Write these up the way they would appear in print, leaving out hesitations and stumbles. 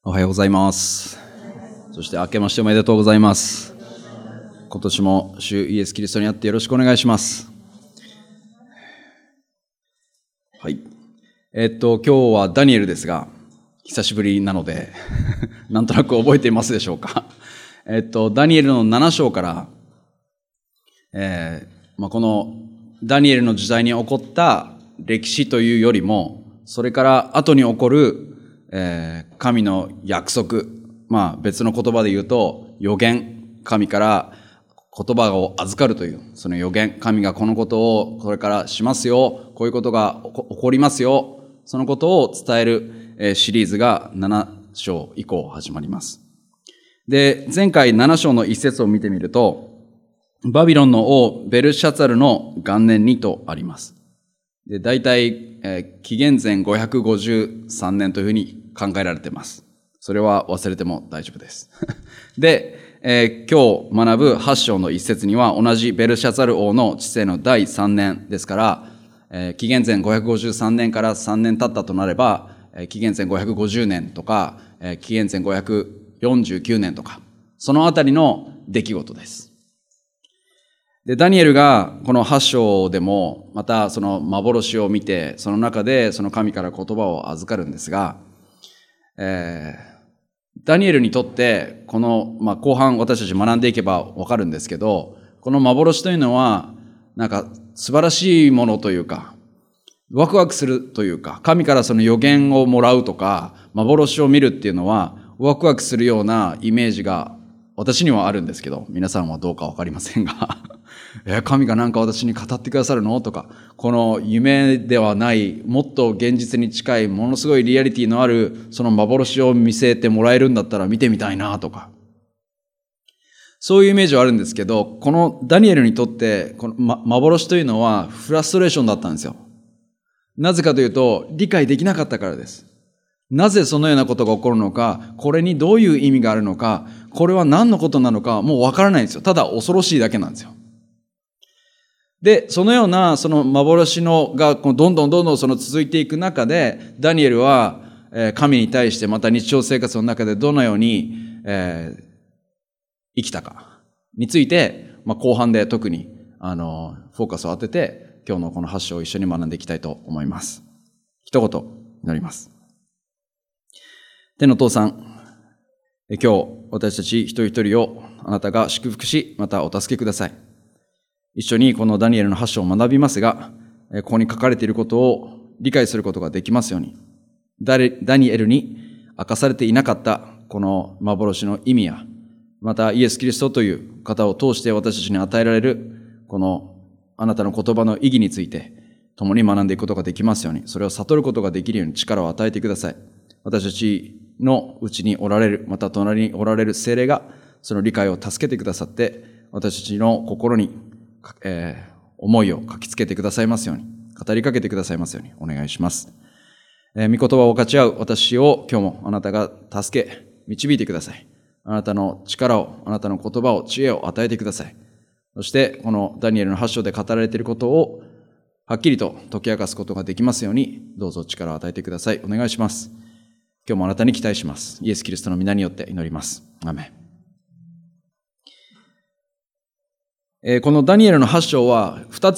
おはようございます。そして明けましておめでとうございます。今年も主イエスキリストにあってよろしくお願いします。はい。今日はダニエルですが、久しぶりなのでなんとなく覚えていますでしょうか。ダニエルの7章から、このダニエルの時代に起こった歴史というよりも、それから後に起こる神の約束、別の言葉で言うと預言、神から言葉を預かるというその預言、神がこのことをこれからしますよ、こういうことが起こりますよ、そのことを伝えるシリーズが7章以降始まります。で、前回7章の一節を見てみると、バビロンの王ベルシャツァルの元年にとあります。で、大体、紀元前553年というふうに考えられています。それは忘れても大丈夫です。で、今日学ぶ8章の一節には同じベルシャツァル王の治世の第3年ですから、紀元前553年から3年経ったとなれば、紀元前550年とか、紀元前549年とか、そのあたりの出来事です。で、ダニエルがこの8章でもまたその幻を見て、その中でその神から言葉を預かるんですが、ダニエルにとってこの、後半私たち学んでいけばわかるんですけど、この幻というのはなんか素晴らしいものというか、ワクワクするというか、神からその予言をもらうとか、幻を見るっていうのはワクワクするようなイメージが私にはあるんですけど、皆さんはどうかわかりませんが神が何か私に語ってくださるのとか、この夢ではないもっと現実に近いものすごいリアリティのあるその幻を見せてもらえるんだったら見てみたいなとか、そういうイメージはあるんですけど、このダニエルにとってこの、幻というのはフラストレーションだったんですよ。なぜかというと理解できなかったからです。なぜそのようなことが起こるのか、これにどういう意味があるのか、これは何のことなのかもうわからないんですよ。ただ恐ろしいだけなんですよ。で、そのようなその幻のがどんどんその続いていく中で、ダニエルは神に対してまた日常生活の中でどのように生きたかについて、後半で特にフォーカスを当てて今日のこの8章を一緒に学んでいきたいと思います。一言祈ります。天の父さん、今日私たち一人一人をあなたが祝福し、またお助けください。一緒にこのダニエルの8章を学びますが、ここに書かれていることを理解することができますように、ダニエルに明かされていなかったこの幻の意味や、またイエス・キリストという方を通して私たちに与えられるこのあなたの言葉の意義について共に学んでいくことができますように、それを悟ることができるように力を与えてください。私たちのうちにおられる、また隣におられる聖霊がその理解を助けてくださって、私たちの心に思いを書きつけてくださいますように、語りかけてくださいますようにお願いします。御言葉を分かち合う私を今日もあなたが助け、導いてください。あなたの力を、あなたの言葉を、知恵を与えてください。そしてこのダニエルの8章で語られていることをはっきりと解き明かすことができますように、どうぞ力を与えてください。お願いします。今日もあなたに期待します。イエス・キリストの皆によって祈ります。アーメン。このダニエルの8章は2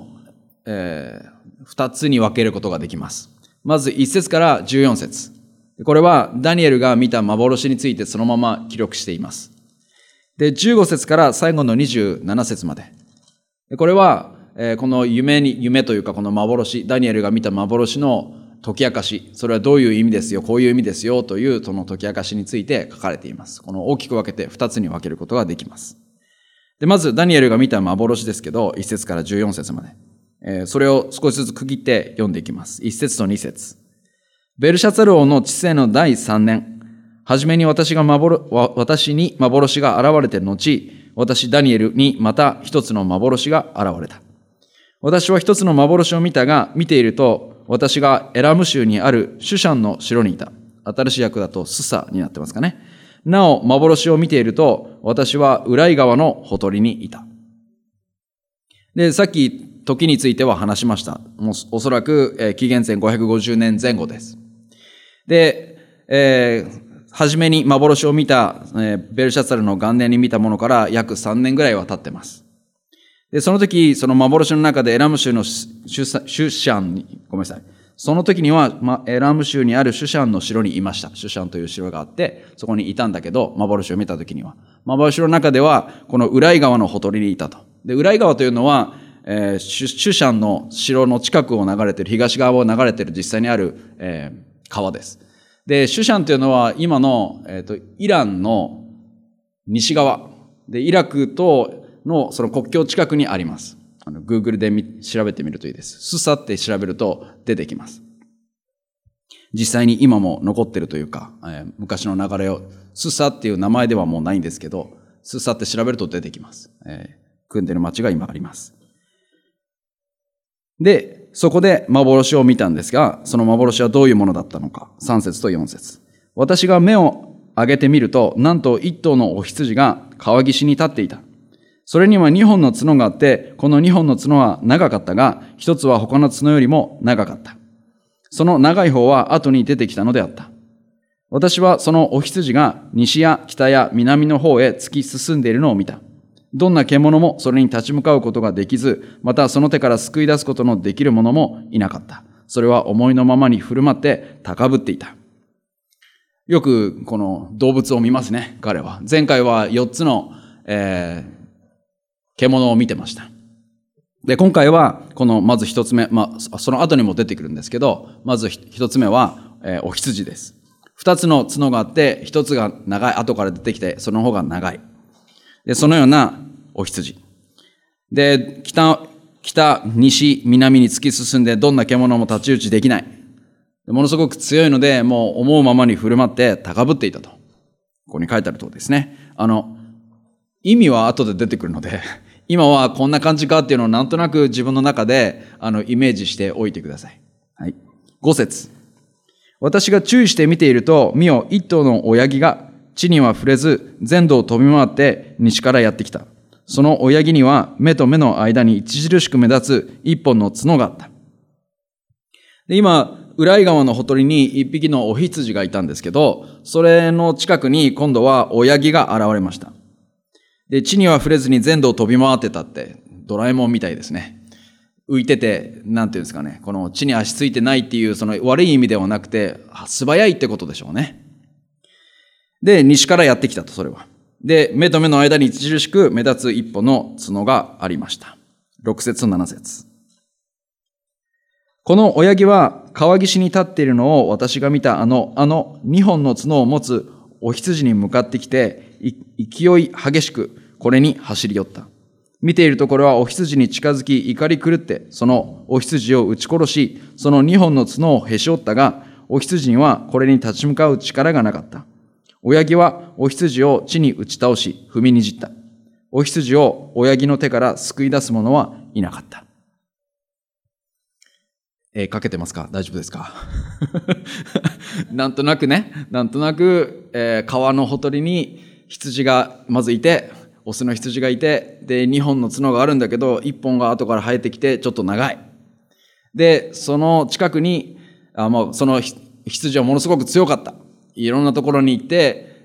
つに分けることができます。まず1節から14節。これはダニエルが見た幻についてそのまま記録しています。で、15節から最後の27節まで。これはこの夢というかこの幻、ダニエルが見た幻の解き明かし、それはどういう意味ですよ、こういう意味ですよというその解き明かしについて書かれています。この大きく分けて2つに分けることができます。で、まずダニエルが見た幻ですけど、1節から14節まで。それを少しずつ区切って読んでいきます。1節と2節。ベルシャツァル王の治世の第3年、はじめに私に幻が現れて後、私ダニエルにまた一つの幻が現れた。私は一つの幻を見たが、見ていると、私がエラム州にあるシュシャンの城にいた。新しい訳だとスサになってますかね。なお、幻を見ていると、私はウライ川のほとりにいた。で、さっき時については話しました。おそらく紀元前550年前後です。で、 初めに幻を見た、ベルシャツァルの元年に見たものから約3年ぐらいは経ってます。で、その時、その幻の中でエラム州のシュシャンに、ごめんなさい。その時には、エラム州にあるシュシャンの城にいました。シュシャンという城があって、そこにいたんだけど、幻を見た時には。幻の中では、このウライ川のほとりにいたと。で、ウライ川というのは、シュシャンの城の近くを流れている、東側を流れている実際にある、川です。で、シュシャンというのは今の、イランの西側。で、イラクとのその国境近くにあります。Google で調べてみるといいです。スサって調べると出てきます。実際に今も残ってるというか、昔の流れを、スサっていう名前ではもうないんですけど、スサって調べると出てきます。組んでる町が今あります。で、そこで幻を見たんですが、その幻はどういうものだったのか。3節と4節。私が目を上げてみると、なんと一頭のお羊が川岸に立っていた。それには2本の角があって、この2本の角は長かったが、一つは他の角よりも長かった。その長い方は後に出てきたのであった。私はそのお羊が西や北や南の方へ突き進んでいるのを見た。どんな獣もそれに立ち向かうことができず、またその手から救い出すことのできる者もいなかった。それは思いのままに振る舞って高ぶっていた。よくこの動物を見ますね、彼は。前回は4つの、獣を見てました。で、今回はこのまず1つ目、その後にも出てくるんですけど、まず1つ目は、お羊です。2つの角があって、1つが長い、後から出てきて、その方が長い。で、そのようなお羊。で、北、西、南に突き進んでどんな獣も太刀打ちできない。ものすごく強いので、もう思うままに振る舞って高ぶっていたと。ここに書いてあるとおりですね。意味は後で出てくるので、今はこんな感じかっていうのをなんとなく自分の中で、イメージしておいてください。はい。5節。私が注意して見ていると、見よ、一頭の親木が地には触れず、全土を飛び回って西からやってきた。その親木には目と目の間に著しく目立つ一本の角があった。で、今、ウライ川のほとりに一匹のお羊がいたんですけど、それの近くに今度は親木が現れました。で、地には触れずに全土を飛び回ってたって、ドラえもんみたいですね。浮いてて、なんていうんですかね、この地に足ついてないっていう、その悪い意味ではなくて、素早いってことでしょうね。で、西からやってきたと、それは。で、目と目の間に著しく目立つ一本の角がありました。6節と7節。この親木は川岸に立っているのを私が見たあの2本の角を持つお羊に向かってきて、勢い激しくこれに走り寄った。見ているところはお羊に近づき怒り狂って、そのお羊を撃ち殺し、その2本の角をへし折ったが、お羊にはこれに立ち向かう力がなかった。親木はお羊を地に打ち倒し、踏みにじった。お羊を親木の手から救い出す者はいなかった。かけてますか？大丈夫ですか？なんとなく、川のほとりに羊がまずいて、オスの羊がいて、で、2本の角があるんだけど、1本が後から生えてきて、ちょっと長い。で、その近くに、その羊はものすごく強かった。いろんなところに行って、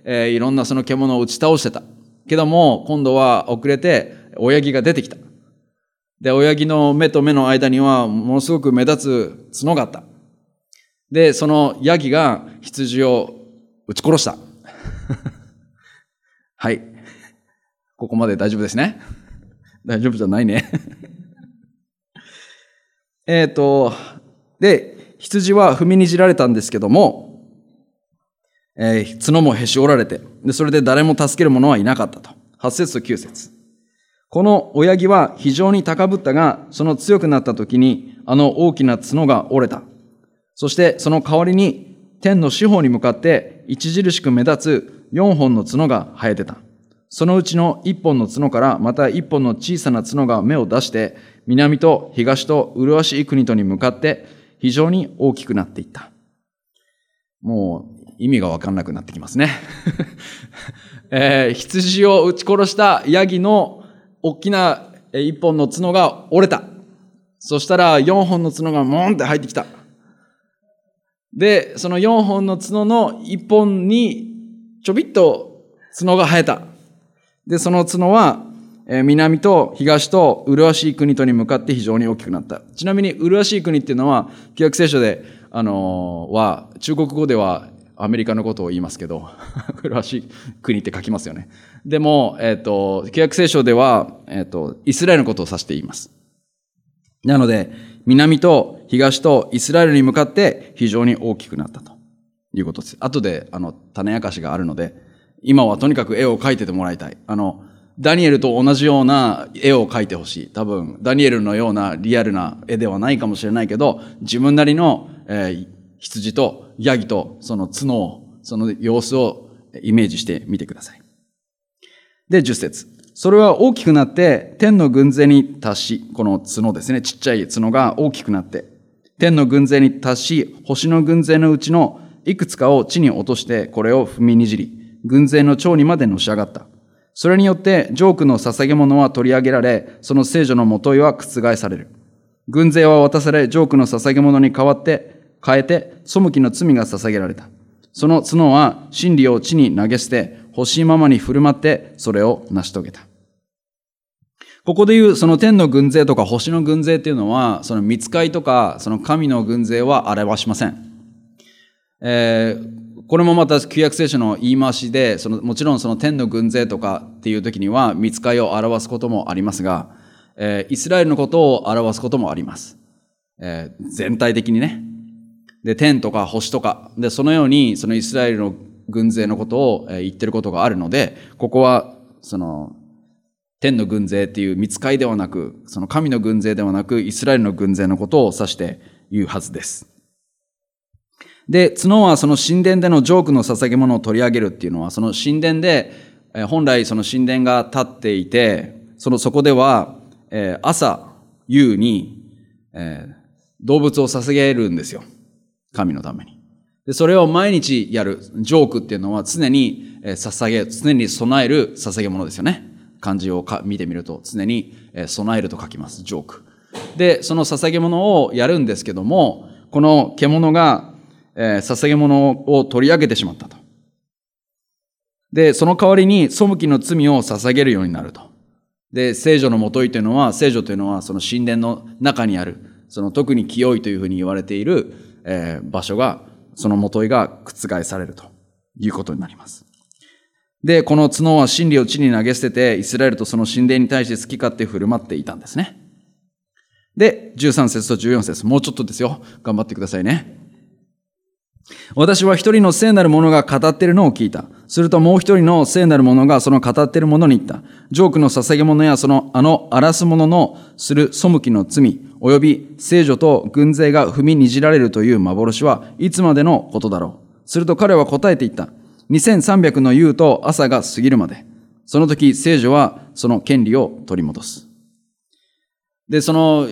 いろんなその獣を打ち倒してた。けども、今度は遅れて、親木が出てきた。で、親木の目と目の間には、ものすごく目立つ角があった。で、そのヤギが羊を撃ち殺した。はい。ここまで大丈夫ですね。大丈夫じゃないね。で、羊は踏みにじられたんですけども、角もへし折られて、で、それで誰も助ける者はいなかったと。8節と9節。この親木は非常に高ぶったが、その強くなった時に、あの大きな角が折れた。そしてその代わりに、天の四方に向かって著しく目立つ4本の角が生えてた。そのうちの1本の角からまた1本の小さな角が芽を出して、南と東と麗しい国とに向かって非常に大きくなっていった。もう意味がわかんなくなってきますね。羊を撃ち殺したヤギの大きな1本の角が折れた。そしたら4本の角がモーンって入ってきた。で、その4本の角の1本にちょびっと角が生えた。で、その角は、南と東と麗しい国とに向かって非常に大きくなった。ちなみに麗しい国っていうのは、旧約聖書で、中国語ではアメリカのことを言いますけど、麗しい国って書きますよね。でも、旧約聖書では、イスラエルのことを指して言います。なので、南と東とイスラエルに向かって非常に大きくなったということです。後で、種明かしがあるので、今はとにかく絵を描いててもらいたい。ダニエルと同じような絵を描いてほしい。多分、ダニエルのようなリアルな絵ではないかもしれないけど、自分なりの、羊とヤギとその角を、その様子をイメージしてみてください。で、10節。それは大きくなって天の軍勢に達し、この角ですね、ちっちゃい角が大きくなって、天の軍勢に達し、星の軍勢のうちのいくつかを地に落として、これを踏みにじり、軍勢の頂にまでのし上がった。それによってジョークの捧げ物は取り上げられ、その聖女のもといは覆される。軍勢は渡され、ジョークの捧げ物に変えて、背きの罪が捧げられた。その角は真理を地に投げ捨て、欲しいままに振る舞って、それを成し遂げた。ここで言う、その天の軍勢とか星の軍勢っていうのは、その御使いとか、その神の軍勢は表しません。これもまた旧約聖書の言い回しで、もちろんその天の軍勢とかっていう時には、御使いを表すこともありますが、イスラエルのことを表すこともあります。全体的にね。で、天とか星とか、で、そのように、そのイスラエルの軍勢のことを言ってることがあるので、ここは、天の軍勢っていう御使いではなく、その神の軍勢ではなく、イスラエルの軍勢のことを指して言うはずです。で、角はその神殿でのジョークの捧げ物を取り上げるっていうのは、その神殿で、本来その神殿が立っていて、そこでは、朝、夕に、動物を捧げるんですよ。神のために。で、それを毎日やる。ジョークっていうのは常に常に備える捧げ物ですよね。漢字を見てみると、常に備えると書きます。ジョーク。で、その捧げ物をやるんですけども、この獣が、捧げ物を取り上げてしまったと。で、その代わりに背きの罪を捧げるようになると。で、聖女のもといというのは、聖女というのはその神殿の中にある、その特に清いというふうに言われている、場所が、そのもといが覆されるということになります。で、この角は真理を地に投げ捨てて、イスラエルとその神殿に対して好き勝手振る舞っていたんですね。で、13節と14節、もうちょっとですよ。頑張ってくださいね。私は一人の聖なる者が語っているのを聞いた。するともう一人の聖なる者がその語っている者に言った。ジョークの捧げ物や荒らす者のする背きの罪、及び聖女と軍勢が踏みにじられるという幻はいつまでのことだろう。すると彼は答えて言った。2300の夕と朝が過ぎるまで。その時聖女はその権利を取り戻す。で、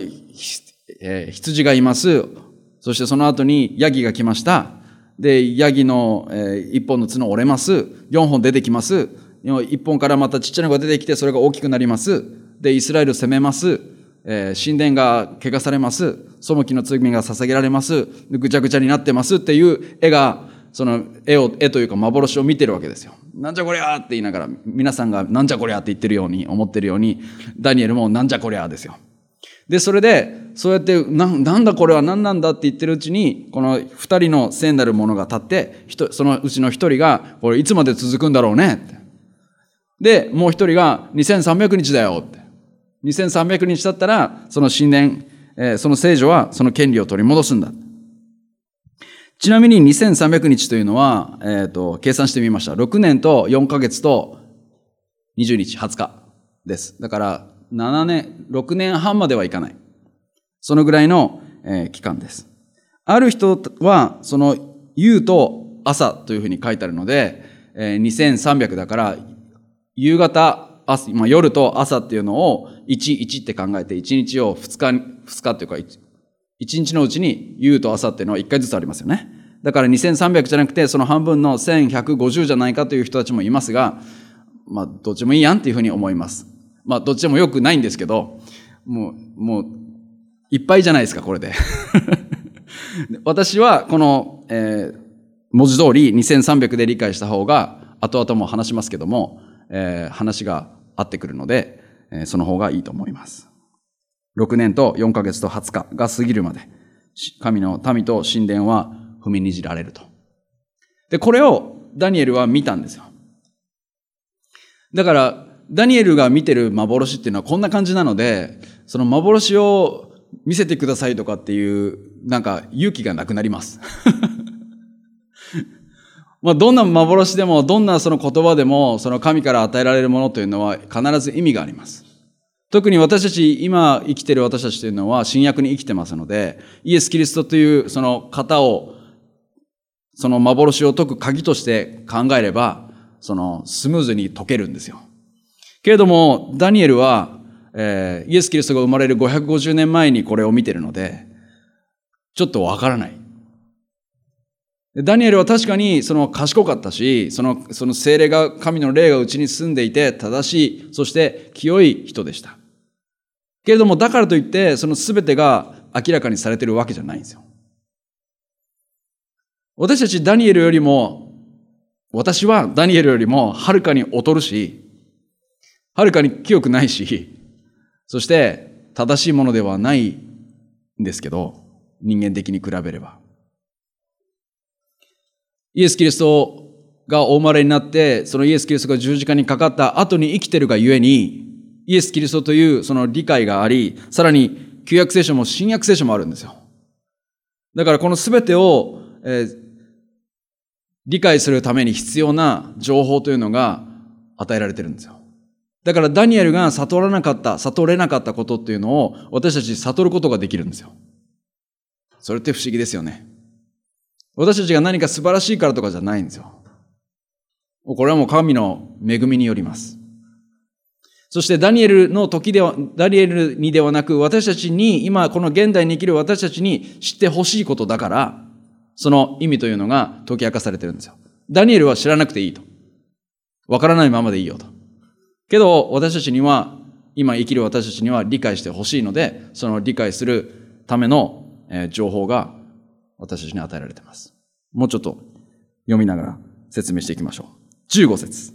羊がいます。そしてその後にヤギが来ました。で、ヤギの一本の角折れます。4本出てきます。1本からまたちっちゃなのが出てきて、それが大きくなります。で、イスラエルを攻めます。神殿が汚されます。背きの罪が捧げられます。ぐちゃぐちゃになってますっていう絵が、その絵というか幻を見てるわけですよ。なんじゃこりゃーって言いながら、皆さんがなんじゃこりゃーって言ってるように、思ってるように、ダニエルもなんじゃこりゃーですよ。で、それで、そうやって、なんだこれは何なんだって言ってるうちに、この二人の聖なる者が立って、そのうちの一人が、これいつまで続くんだろうねって。で、もう一人が2300日だよって。2300日経ったら、その神殿、その聖女はその権利を取り戻すんだ。ちなみに2300日というのは、計算してみました。6年と4ヶ月と20日、20日です。だから、6年半まではいかない。そのぐらいの、期間です。ある人は、その夕と朝というふうに書いてあるので、2300だから、夕方、夜と朝っていうのを1って考えて、1日を2日というか、1日のうちに夕と朝っていうのは1回ずつありますよね。だから2300じゃなくて、その半分の1150じゃないかという人たちもいますが、どっちもいいやんっていうふうに思います。どっちでもよくないんですけど、もう、いっぱいじゃないですか、これで。私は、この、文字通り2300で理解した方が、 後々も話しますけども、話が合ってくるので、その方がいいと思います。6年と4ヶ月と20日が過ぎるまで、神の民と神殿は踏みにじられると。で、これをダニエルは見たんですよ。だから、ダニエルが見てる幻っていうのはこんな感じなので、その幻を見せてくださいとかっていう、なんか勇気がなくなります。まあ、どんな幻でも、どんなその言葉でも、その神から与えられるものというのは必ず意味があります。特に私たち、今生きている私たちというのは新約に生きてますので、イエス・キリストというその方を、その幻を解く鍵として考えれば、そのスムーズに解けるんですよ。けれども、ダニエルは、イエス・キリストが生まれる550年前にこれを見ているので、ちょっとわからない。ダニエルは確かにその賢かったし、その聖霊が、神の霊がうちに住んでいて正しい、そして清い人でした。けれども、だからといって、その全てが明らかにされているわけじゃないんですよ。私たちダニエルよりも、私はダニエルよりもはるかに劣るし、はるかに清くないし、そして正しいものではないんですけど、人間的に比べれば。イエス・キリストがお生まれになって、そのイエス・キリストが十字架にかかった後に生きているがゆえに、イエス・キリストというその理解があり、さらに旧約聖書も新約聖書もあるんですよ。だからこのすべてを、理解するために必要な情報というのが与えられてるんですよ。だからダニエルが悟れなかったことっていうのを私たち悟ることができるんですよ。それって不思議ですよね。私たちが何か素晴らしいからとかじゃないんですよ。これはもう神の恵みによります。そしてダニエルにではなく、私たちに、今この現代に生きる私たちに知ってほしいことだから、その意味というのが解き明かされてるんですよ。ダニエルは知らなくていいと。わからないままでいいよと。けど私たちには、今生きる私たちには理解してほしいので、その理解するための情報が私たちに与えられています。もうちょっと読みながら説明していきましょう。15節。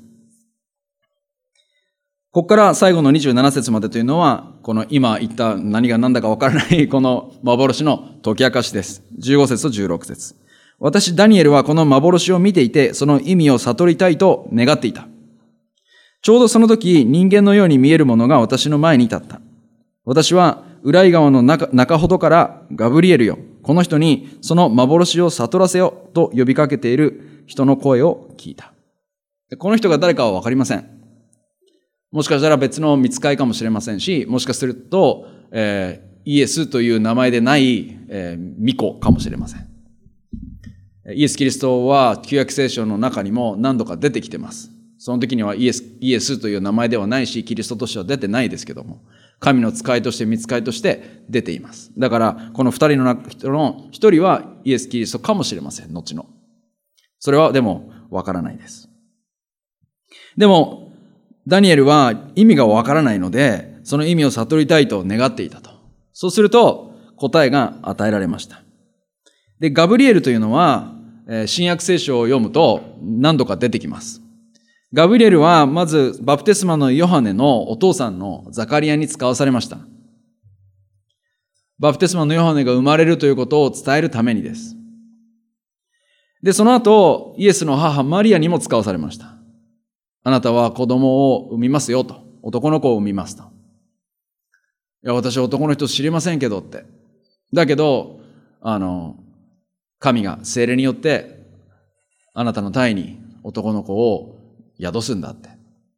ここから最後の27節までというのは、この今言った何が何だかわからないこの幻の解き明かしです。15節と16節。私、ダニエルはこの幻を見ていて、その意味を悟りたいと願っていた。ちょうどその時、人間のように見えるものが私の前に立った。私は、浦井川の中ほどからガブリエルよ、この人にその幻を悟らせよと呼びかけている人の声を聞いた。この人が誰かはわかりません。もしかしたら別の御使いかもしれませんし、もしかすると、イエスという名前でない、巫女かもしれません。イエス・キリストは旧約聖書の中にも何度か出てきてます。その時にはイエスという名前ではないし、キリストとしては出てないですけども、神の使いとして御使いとして出ています。だからこの二人の人の一人はイエス・キリストかもしれません。後の。それはでもわからないです。でもダニエルは意味がわからないので、その意味を悟りたいと願っていたと。そうすると答えが与えられました。で、ガブリエルというのは新約聖書を読むと何度か出てきます。ガブリエルはまずバプテスマのヨハネのお父さんのザカリアに使わされました。バプテスマのヨハネが生まれるということを伝えるためにです。で、その後、イエスの母マリアにも使わされました。あなたは子供を産みますよと。男の子を産みますと。いや、私は男の人知りませんけどって。だけど、神が聖霊によってあなたの胎に男の子を宿すんだって。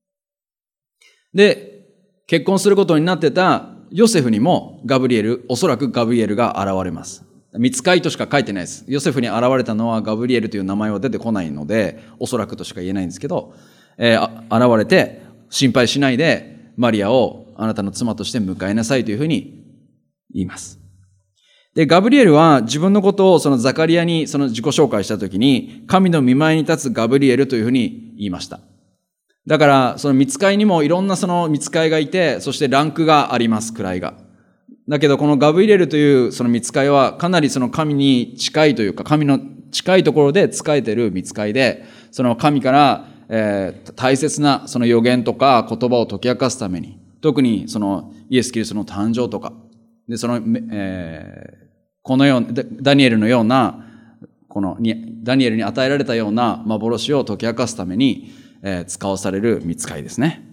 で、結婚することになってたヨセフにもおそらくガブリエルが現れます。御使いとしか書いてないです。ヨセフに現れたのはガブリエルという名前は出てこないので、おそらくとしか言えないんですけど、現れて心配しないでマリアをあなたの妻として迎えなさいというふうに言います。で、ガブリエルは自分のことをそのザカリアにその自己紹介したときに、神の御前に立つガブリエルというふうに言いました。だから、その御使いにもいろんなその御使いがいて、そしてランクがあります、位が。だけど、このガブリエルというその御使いはかなりその神に近いというか、神の近いところで仕えている御使いで、その神から大切なその予言とか言葉を解き明かすために、特にそのイエス・キリストの誕生とか、で、このような、ダニエルのような、ダニエルに与えられたような幻を解き明かすために、使わされる御使いですね。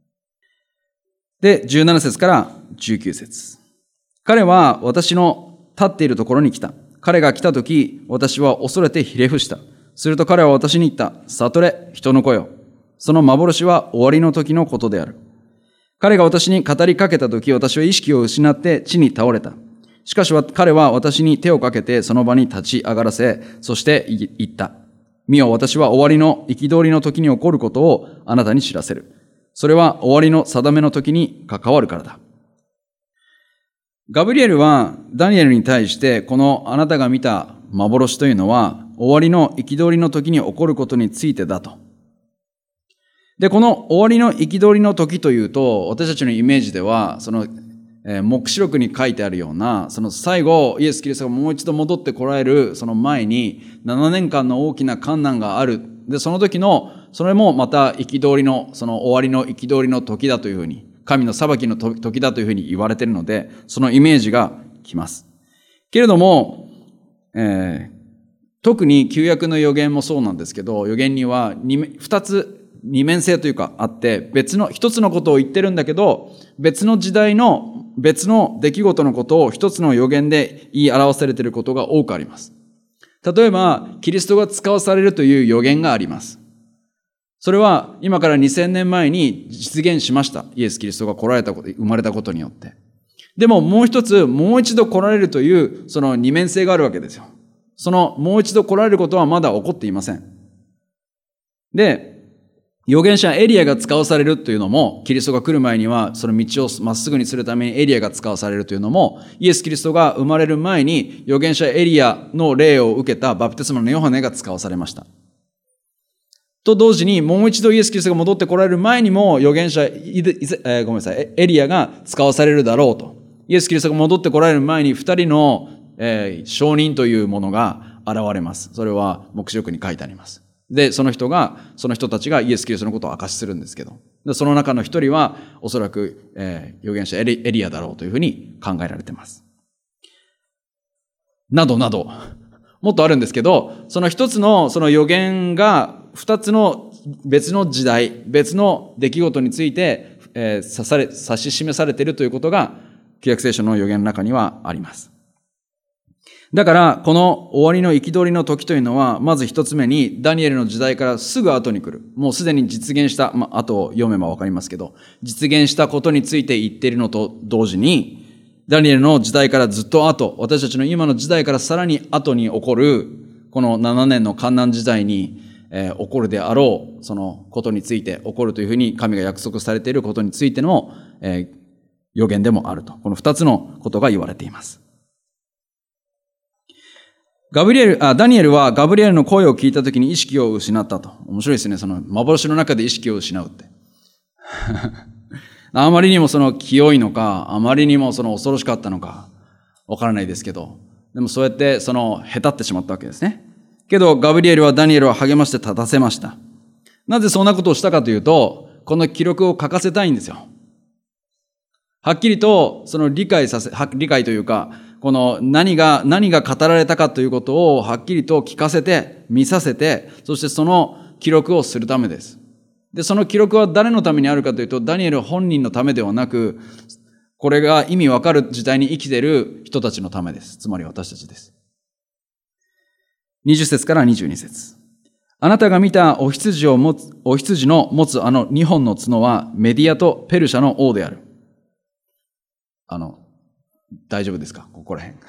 で、17節から19節。彼は私の立っているところに来た。彼が来たとき、私は恐れてひれ伏した。すると彼は私に言った。悟れ、人の子よ。その幻は終わりの時のことである。彼が私に語りかけたとき、私は意識を失って地に倒れた。しかし彼は私に手をかけてその場に立ち上がらせ、そして言った。見よ、私は終わりの憤りの時に起こることをあなたに知らせる。それは終わりの定めの時に関わるからだ。ガブリエルはダニエルに対して、このあなたが見た幻というのは、終わりの憤りの時に起こることについてだと。で、この終わりの憤りの時というと、私たちのイメージでは、黙示録に書いてあるような、その最後、イエス・キリストがもう一度戻ってこられる、その前に、7年間の大きな患難がある。で、その時の、それもまた憤りの、その終わりの憤りの時だというふうに、神の裁きの時だというふうに言われているので、そのイメージがきます。けれども、特に旧約の預言もそうなんですけど、預言には二面性というかあって、一つのことを言ってるんだけど、別の時代の別の出来事のことを一つの預言で言い表されていることが多くあります。例えば、キリストが使わされるという預言があります。それは今から2000年前に実現しました。イエス・キリストが生まれたことによって。でももう一度来られるというその二面性があるわけですよ。そのもう一度来られることはまだ起こっていません。で、預言者エリアが使わされるというのも、キリストが来る前にはその道をまっすぐにするためにエリアが使わされるというのも、イエス・キリストが生まれる前に預言者エリアの霊を受けたバプテスマのヨハネが使わされました。と同時に、もう一度イエス・キリストが戻って来られる前にも、預言者、エリアが使わされるだろうと。イエス・キリストが戻って来られる前に、二人の、証人というものが現れます。それは、黙示録に書いてあります。で、その人たちがイエス・キリストのことを証しするんですけど、でその中の一人は、おそらく、預言者エリアだろうというふうに考えられています。などなど、もっとあるんですけど、その一つのその預言が、二つの別の時代、別の出来事について、指し示されているということが、旧約聖書の預言の中にはあります。だから、この終わりの憤りの時というのは、まず一つ目に、ダニエルの時代からすぐ後に来る。もうすでに実現した、後を読めばわかりますけど、実現したことについて言っているのと同時に、ダニエルの時代からずっと後、私たちの今の時代からさらに後に起こる、この7年の患難時代に、起こるであろう、そのことについて、起こるというふうに神が約束されていることについての、予言でもあると。この2つのことが言われています。ダニエルはガブリエルの声を聞いたときに意識を失ったと。面白いですね。その幻の中で意識を失うって。あまりにもその清いのか、あまりにもその恐ろしかったのか、わからないですけど、でもそうやってへたってしまったわけですね。けど、ガブリエルはダニエルを励まして立たせました。なぜそんなことをしたかというと、この記録を書かせたいんですよ。はっきりと、理解というか、この何が語られたかということをはっきりと聞かせて、見させて、そしてその記録をするためです。で、その記録は誰のためにあるかというと、ダニエル本人のためではなく、これが意味わかる時代に生きている人たちのためです。つまり私たちです。20節から22節。あなたが見たお羊の持つあの2本の角はメディアとペルシャの王である。大丈夫ですか？ここら辺。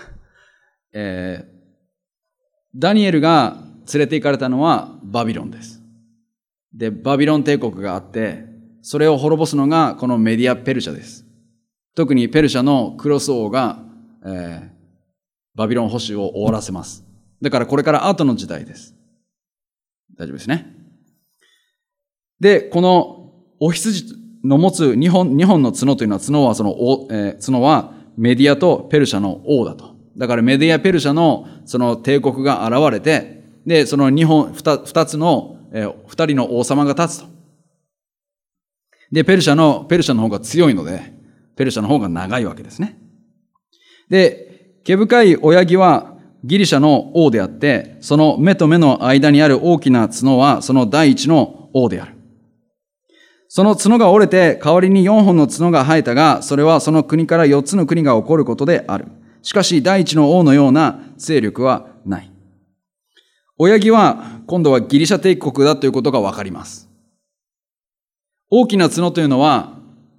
ダニエルが連れて行かれたのはバビロンです。で、バビロン帝国があって、それを滅ぼすのがこのメディア・ペルシャです。特にペルシャのクロス王が、バビロン保守を終わらせます。だからこれから後の時代です。大丈夫ですね。で、このお羊の持つ2本の角というのは、角はメディアとペルシャの王だと。だからメディア・ペルシャのその帝国が現れて、で、その2つの二人の王様が立つと。で、ペルシャの方が強いので、ペルシャの方が長いわけですね。で、毛深い親木はギリシャの王であって、その目と目の間にある大きな角はその第一の王である。その角が折れて代わりに4本の角が生えたが、それはその国から4つの国が起こることである。しかし第一の王のような勢力はない。親木は今度はギリシャ帝国だということがわかります。大きな角というのは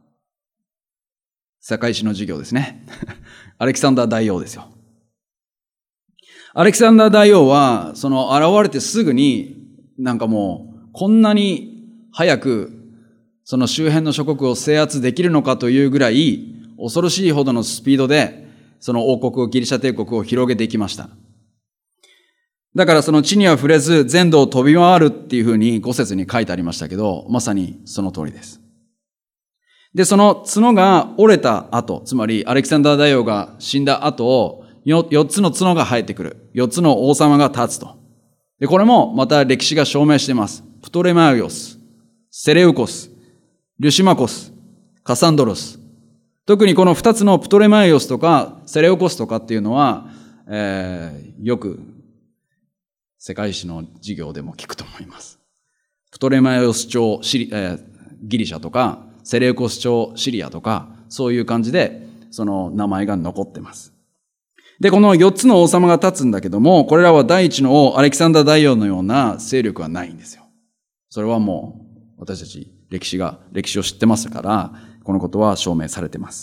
世界史の授業ですね。アレキサンダー大王ですよ。アレキサンダー大王はその現れてすぐになんかもうこんなに早くその周辺の諸国を制圧できるのかというぐらい恐ろしいほどのスピードでその王国をギリシャ帝国を広げていきました。だからその地には触れず全土を飛び回るっていうふうに5節に書いてありましたけど、まさにその通りです。で、その角が折れた後、つまりアレキサンダー大王が死んだ後、4つの角が生えてくる。4つの王様が立つと。で、これもまた歴史が証明しています。プトレマイオス、セレウコス、リュシマコス、カサンドロス。特にこの2つのプトレマイオスとかセレウコスとかっていうのは、よく世界史の授業でも聞くと思います。プトレマイオス朝ギリシャとか、セレウコス朝シリアとか、そういう感じでその名前が残ってます。で、この4つの王様が立つんだけども、これらは第一の王、アレキサンダー大王のような勢力はないんですよ。それはもう私たち歴史を知ってますから、このことは証明されています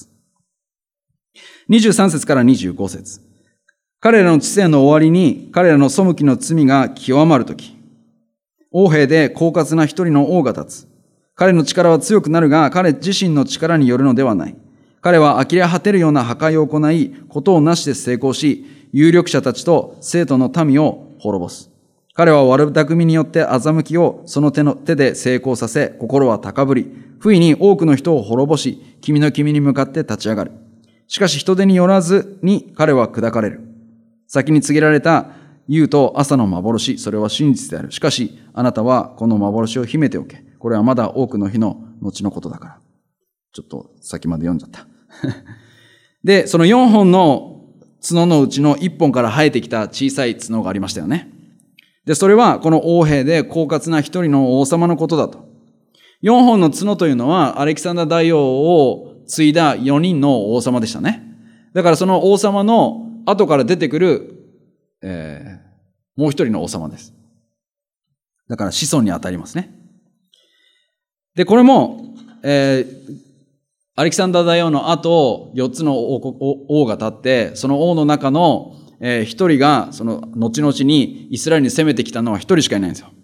。23節から25節。彼らの知性の終わりに、彼らの背きの罪が極まるとき、王兵で狡猾な一人の王が立つ。彼の力は強くなるが、彼自身の力によるのではない。彼は呆れ果てるような破壊を行い、ことをなしで成功し、有力者たちと生徒の民を滅ぼす。彼は悪巧みによって欺きをその手で成功させ、心は高ぶり、不意に多くの人を滅ぼし、君に向かって立ち上がる。しかし人手によらずに彼は砕かれる。先に告げられた夕と朝の幻、それは真実である。しかしあなたはこの幻を秘めておけ。これはまだ多くの日の後のことだから。ちょっと先まで読んじゃった。で、その4本の角のうちの1本から生えてきた小さい角がありましたよね。で、それはこの王兵で狡猾な一人の王様のことだと。4本の角というのはアレキサンダー大王を継いだ4人の王様でしたね。だからその王様の後から出てくる、もう一人の王様です。だから子孫に当たりますね。で、これも、アレキサンダー大王の後、4つの王が立って、その王の中の一人が、その後々にイスラエルに攻めてきたのは一人しかいないんですよ。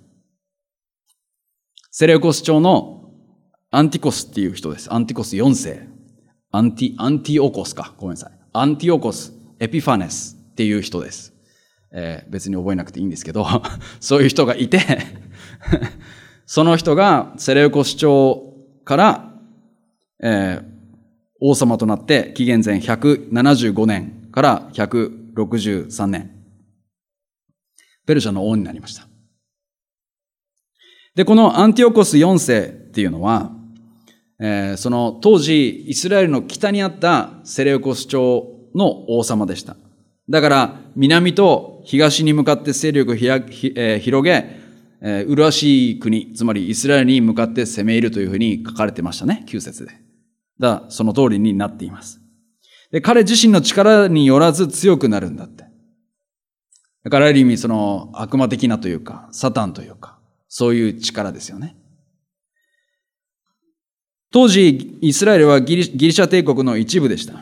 セレウコス朝のアンティコスっていう人です。アンティコス4世。アンティオコスか。ごめんなさい。アンティオコス・エピファネスっていう人です。別に覚えなくていいんですけど、そういう人がいて、その人がセレウコス朝から、王様となって紀元前175年から163年、ペルシャの王になりました。で、このアンティオコス4世っていうのは、その当時イスラエルの北にあったセレウコス朝の王様でした。だから南と東に向かって勢力を広げ、麗しい国、つまりイスラエルに向かって攻め入るというふうに書かれてましたね、9節で。だからその通りになっています。で、彼自身の力によらず強くなるんだって。だからある意味その悪魔的なというか、サタンというか、そういう力ですよね。当時、イスラエルはギリシャ帝国の一部でした。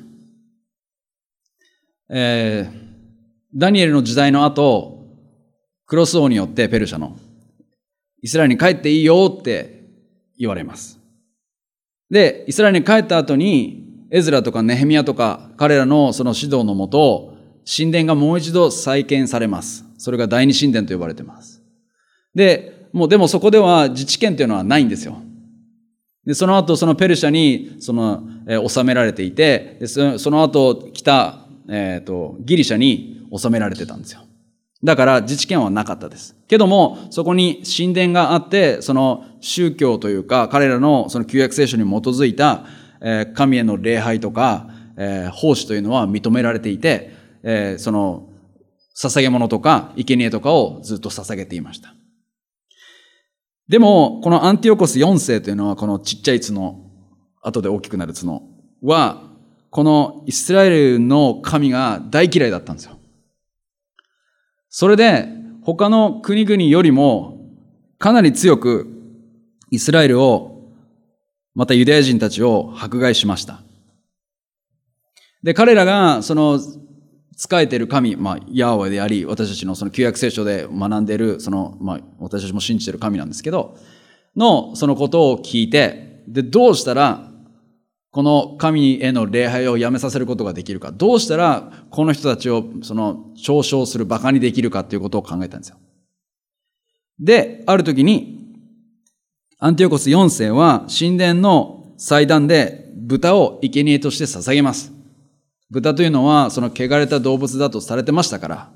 ダニエルの時代の後、クロス王によってペルシャの、イスラエルに帰っていいよって言われます。で、イスラエルに帰った後に、エズラとかネヘミヤとか、彼らのその指導のもと、神殿がもう一度再建されます。それが第二神殿と呼ばれています。でもそこでは自治権というのはないんですよ。で、その後、そのペルシャに、治められていて、でその後来た、ギリシャに治められてたんですよ。 だから自治権はなかったです。けども、そこに神殿があって、その宗教というか、彼らのその旧約聖書に基づいた、神への礼拝とか、奉仕というのは認められていて、その捧げ物とか生贄とかをずっと捧げていました。でも、このアンティオコス4世というのは、このちっちゃい角、後で大きくなる角は、このイスラエルの神が大嫌いだったんですよ。それで、他の国々よりも、かなり強く、イスラエルを、またユダヤ人たちを迫害しました。で、彼らが、その、仕えている神、ヤーウェであり、私たちのその旧約聖書で学んでいる、その、私たちも信じている神なんですけど、そのことを聞いて、で、どうしたら、この神への礼拝をやめさせることができるか、どうしたら、この人たちを、その、嘲笑する、馬鹿にできるかということを考えたんですよ。で、ある時に、アンティオコス4世は、神殿の祭壇で豚を生贄として捧げます。豚というのは、その汚れた動物だとされてましたから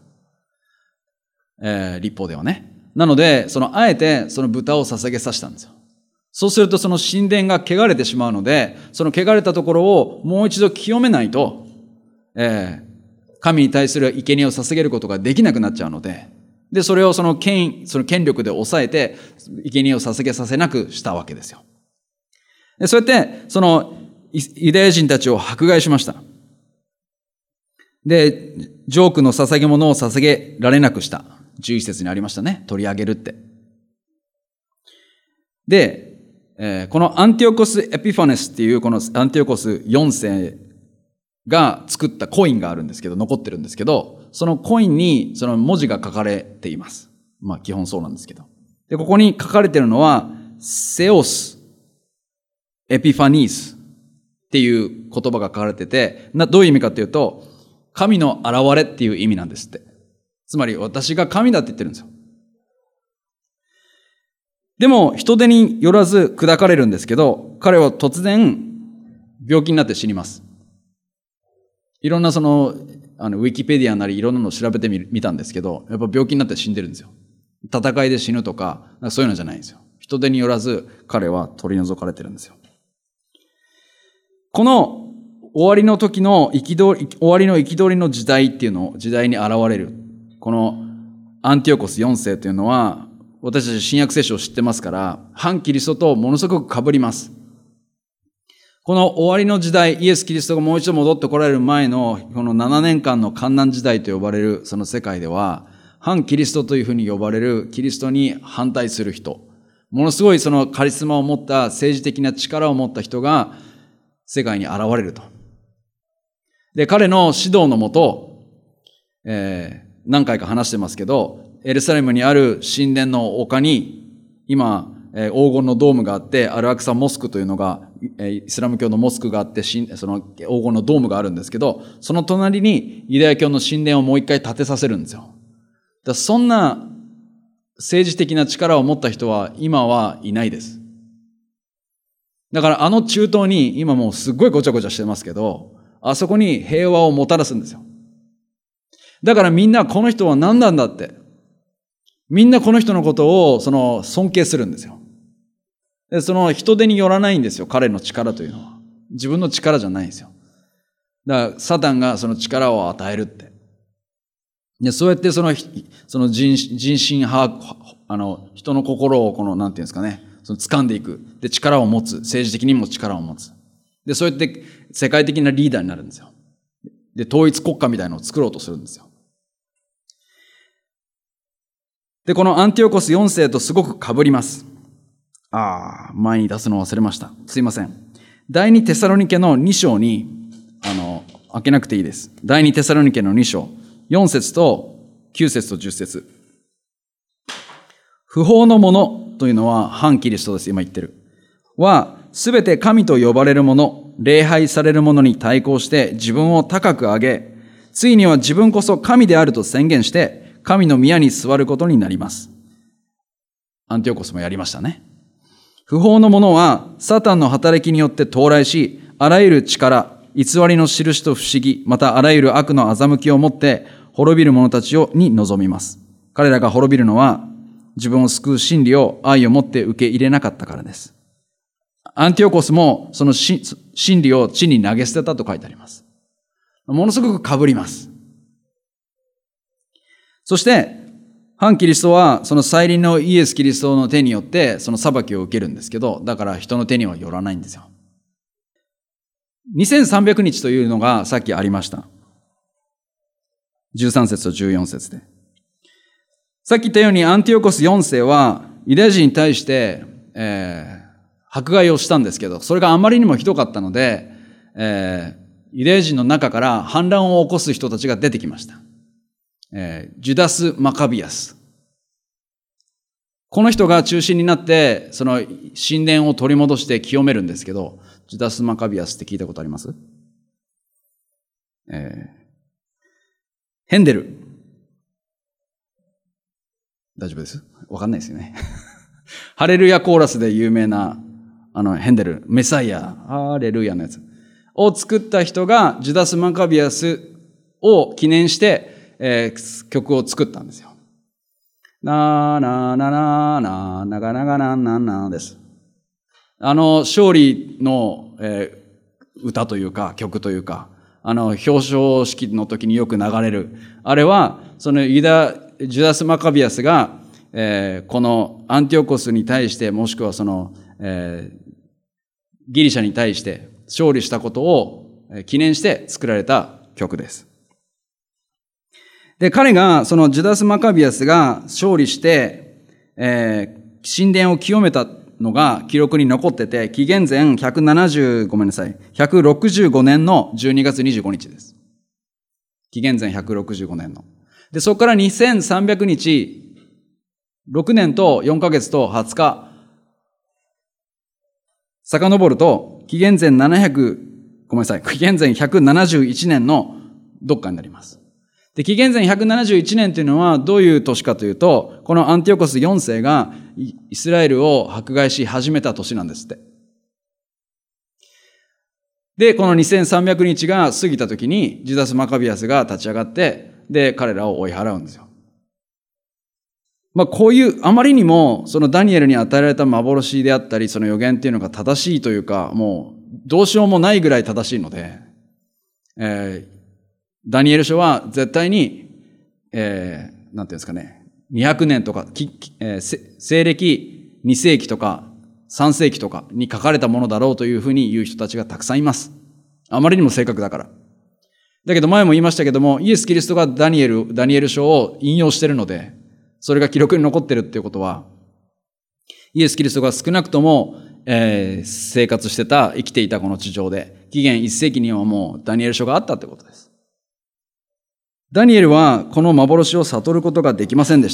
、立法ではね。なので、あえてその豚を捧げさせたんですよ。そうするとその神殿が汚れてしまうので、その汚れたところをもう一度清めないと、神に対する生贄を捧げることができなくなっちゃうので、で、それをその権力で抑えて、生贄を捧げさせなくしたわけですよ。で、そうやって、そのユダヤ人たちを迫害しました。で、ジョークの捧げ物を捧げられなくした。11節にありましたね。取り上げるって。で、このアンティオコス・エピファネスっていうこのアンティオコス4世が作ったコインがあるんですけど、残ってるんですけど、そのコインにその文字が書かれています。基本そうなんですけど。で、ここに書かれているのは、セオス・エピファニースっていう言葉が書かれてて、どういう意味かっていうと、神の現れっていう意味なんですって。つまり私が神だって言ってるんですよ。でも人手によらず砕かれるんですけど、彼は突然病気になって死にます。いろんなウィキペディアなりいろんなのを調べてみたんですけど、やっぱ病気になって死んでるんですよ。戦いで死ぬとか、そういうのじゃないんですよ。人手によらず彼は取り除かれてるんですよ。この終わりの時の終わりの憤りの時代っていうのを時代に現れる。このアンティオコス4世というのは、私たち新約聖書を知ってますから、反キリストとものすごく被ります。この終わりの時代、イエス・キリストがもう一度戻ってこられる前の、この7年間の患難時代と呼ばれるその世界では、反キリストというふうに呼ばれるキリストに反対する人、ものすごいそのカリスマを持った政治的な力を持った人が世界に現れると。で、彼の指導のもと、何回か話してますけど、エルサレムにある神殿の丘に、今、黄金のドームがあって、アルアクサモスクというのが、イスラム教のモスクがあって、その黄金のドームがあるんですけど、その隣にユダヤ教の神殿をもう一回建てさせるんですよ。そんな政治的な力を持った人は今はいないです。だから中東に今もうすっごいごちゃごちゃしてますけど、あそこに平和をもたらすんですよ。だからみんなこの人は何なんだって。みんなこの人のことを尊敬するんですよ。で、人手によらないんですよ。彼の力というのは。自分の力じゃないんですよ。だからサタンがその力を与えるって。で、そうやって人心把握、人の心をなんていうんですかね、掴んでいく。で、力を持つ。政治的にも力を持つ。で、そうやって世界的なリーダーになるんですよ。で、統一国家みたいなのを作ろうとするんですよ。で、このアンティオコス4世とすごく被ります。前に出すの忘れました。すいません。第2テサロニケの2章に、開けなくていいです。第2テサロニケの2章、4節と9節と10節。不法のものというのは反キリストです。今言ってる。は、すべて神と呼ばれるもの、礼拝されるものに対抗して自分を高く上げ、ついには自分こそ神であると宣言して、神の宮に座ることになります。アンティオコスもやりましたね。不法のものは、サタンの働きによって到来し、あらゆる力、偽りの印と不思議、またあらゆる悪の欺きをもって、 滅びる者たちに臨みます。彼らが滅びるのは、自分を救う真理を愛を持って受け入れなかったからです。アンティオコスもその真理を地に投げ捨てたと書いてあります。ものすごく被ります。そして、反キリストはその再臨のイエス・キリストの手によってその裁きを受けるんですけど、だから人の手にはよらないんですよ。2300日というのがさっきありました。13節と14節で。さっき言ったようにアンティオコス4世はユダヤ人に対して、迫害をしたんですけど、それがあまりにもひどかったので、ユダヤ人の中から反乱を起こす人たちが出てきました。ジュダス・マカビアス。この人が中心になって、その神殿を取り戻して清めるんですけど、ジュダス・マカビアスって聞いたことあります？ヘンデル。大丈夫です？わかんないですよね。ハレルヤコーラスで有名な、ヘンデル、メサイア、ハレルヤのやつを作った人が、ジュダス・マカビアスを記念して、曲を作ったんですよ。なーなーなーなーなーながながなーなーなーです。勝利の、歌というか、曲というか、表彰式の時によく流れる。あれは、そのジュダス・マカビアスが、このアンティオコスに対して、もしくはその、ギリシャに対して勝利したことを記念して作られた曲です。で、彼が、そのジュダス・マカビアスが勝利して、神殿を清めたのが記録に残ってて、紀元前165年の12月25日です。紀元前165年の。で、そこから2300日、6年と4ヶ月と20日、遡ると、紀元前171年のどっかになります。で、紀元前171年というのはどういう年かというと、このアンティオコス4世がイスラエルを迫害し始めた年なんですって。で、この2300日が過ぎた時に、ジュダス・マカビアスが立ち上がって、で、彼らを追い払うんですよ。こういう、あまりにも、そのダニエルに与えられた幻であったり、その予言っていうのが正しいというか、もう、どうしようもないぐらい正しいので、ダニエル書は絶対に、なんていうんですかね、200年とか、西暦2世紀とか3世紀とかに書かれたものだろうというふうに言う人たちがたくさんいます。あまりにも正確だから。だけど前も言いましたけども、イエス・キリストがダニエル書を引用しているので、それが記録に残っているっていうことは、イエス・キリストが少なくとも、生活してた、生きていたこの地上で、紀元1世紀にはもうダニエル書があったってことです。ダニエルはこの幻を悟ることができませんでした。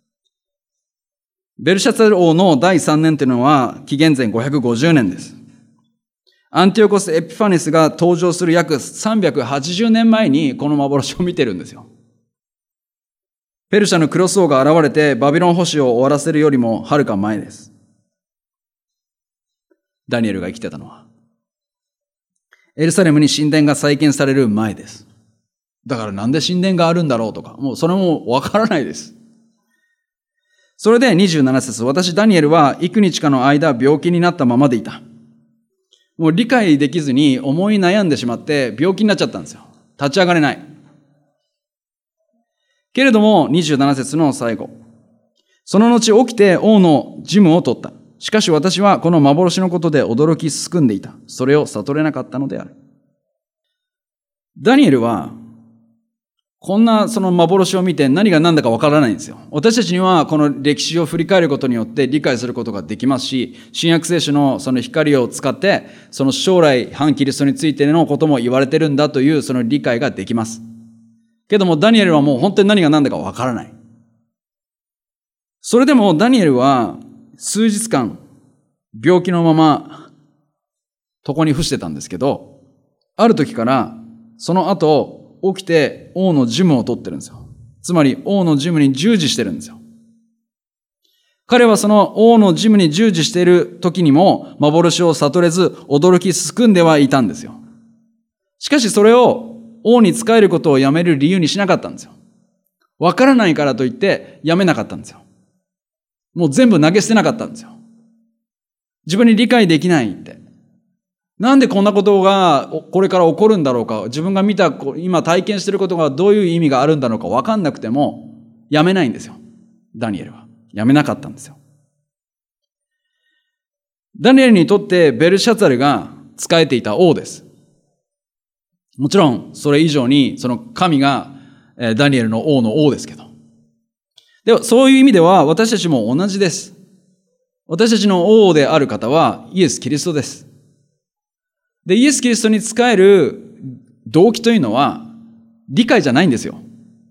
ベルシャツァル王の第3年というのは紀元前550年です。アンティオコス・エピファネスが登場する約380年前にこの幻を見てるんですよ。ペルシャのクロス王が現れてバビロン保守を終わらせるよりもはるか前です。ダニエルが生きてたのは。エルサレムに神殿が再建される前です。だからなんで神殿があるんだろうとか、もうそれもわからないです。それで27節、私ダニエルは幾日かの間病気になったままでいた。もう理解できずに思い悩んでしまって病気になっちゃったんですよ。立ち上がれない。けれども27節の最後。その後起きて王の事務を取った。しかし私はこの幻のことで驚きすくんでいた。それを悟れなかったのである。ダニエルはこんなその幻を見て何が何だかわからないんですよ。私たちにはこの歴史を振り返ることによって理解することができますし、新約聖書のその光を使って、その将来反キリストについてのことも言われてるんだというその理解ができます。けどもダニエルはもう本当に何が何だかわからない。それでもダニエルは数日間病気のまま床に伏してたんですけど、ある時からその後起きて王の事務を取ってるんですよ。つまり王の事務に従事してるんですよ。彼はその王の事務に従事している時にも幻を悟れず驚きすくんではいたんですよ。しかしそれを王に仕えることをやめる理由にしなかったんですよ。わからないからといってやめなかったんですよ。もう全部投げ捨てなかったんですよ。自分に理解できないって。なんでこんなことがこれから起こるんだろうか。自分が見た、今体験していることがどういう意味があるんだろうかわかんなくてもやめないんですよ。ダニエルは。やめなかったんですよ。ダニエルにとってベルシャツァルが仕えていた王です。もちろんそれ以上にその神がダニエルの王の王ですけど。ではそういう意味では私たちも同じです。私たちの王である方はイエス・キリストです。で、イエス・キリストに仕える動機というのは理解じゃないんですよ。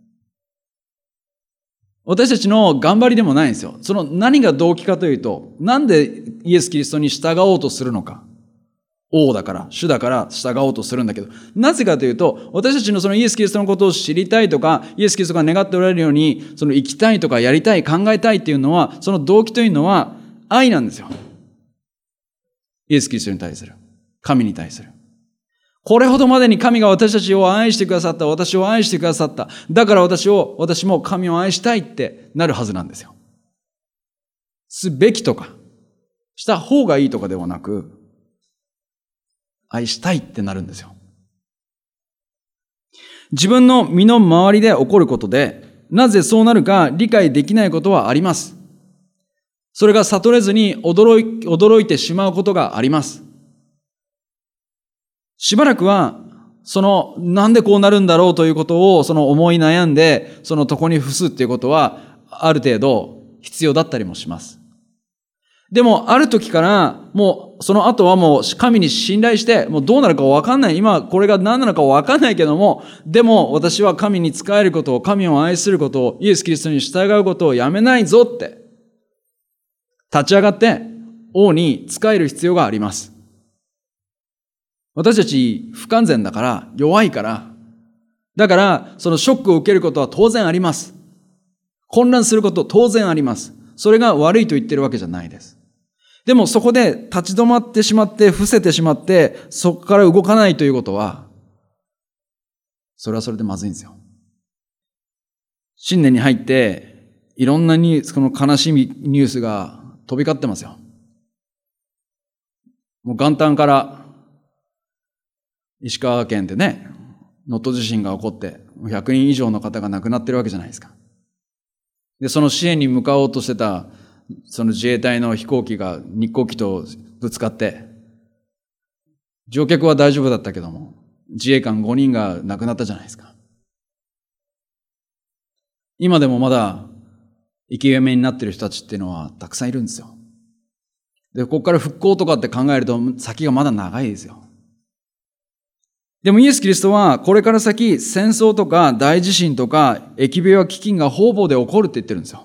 私たちの頑張りでもないんですよ。その何が動機かというと、なんでイエス・キリストに従おうとするのか。王だから、主だから従おうとするんだけど、なぜかというと、私たちのそのイエス・キリストのことを知りたいとか、イエス・キリストが願っておられるように、その生きたいとかやりたい、考えたいっていうのは、その動機というのは愛なんですよ。イエス・キリストに対する。神に対する。これほどまでに神が私たちを愛してくださった。私を愛してくださった。だから私も神を愛したいってなるはずなんですよ。すべきとか、した方がいいとかではなく、愛したいってなるんですよ。自分の身の回りで起こることで、なぜそうなるか理解できないことはあります。それが悟れずに驚いてしまうことがあります。しばらくは、なんでこうなるんだろうということを、思い悩んで、その床に伏すっていうことは、ある程度必要だったりもします。でも、ある時から、もう、その後はもう、神に信頼して、もうどうなるかわかんない。今、これが何なのかわかんないけども、でも、私は神に仕えることを、神を愛することを、イエス・キリストに従うことをやめないぞって、立ち上がって、王に仕える必要があります。私たち、不完全だから、弱いから、だから、そのショックを受けることは当然あります。混乱すること当然あります。それが悪いと言ってるわけじゃないです。でもそこで立ち止まってしまって、伏せてしまって、そこから動かないということは、それはそれでまずいんですよ。新年に入って、いろんなこの悲しみニュースが飛び交ってますよ。もう元旦から石川県でね、能登地震が起こって、100人以上の方が亡くなってるわけじゃないですか。で、その支援に向かおうとしてた、その自衛隊の飛行機が日航機とぶつかって、乗客は大丈夫だったけども、自衛官5人が亡くなったじゃないですか。今でもまだ生き埋めになっている人たちっていうのはたくさんいるんですよ。で、ここから復興とかって考えると先がまだ長いですよ。でもイエス・キリストはこれから先戦争とか大地震とか疫病や飢饉が方々で起こるって言ってるんですよ。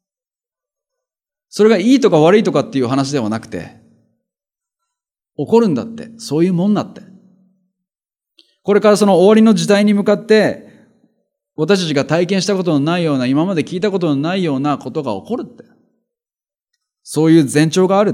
それがいいとか悪いとかっていう話ではなくて、起こるんだって、そういうもんだって。これからその終わりの時代に向かって、私たちが体験したことのないような、今まで聞いたことのないようなことが起こるって。そういう前兆があるって。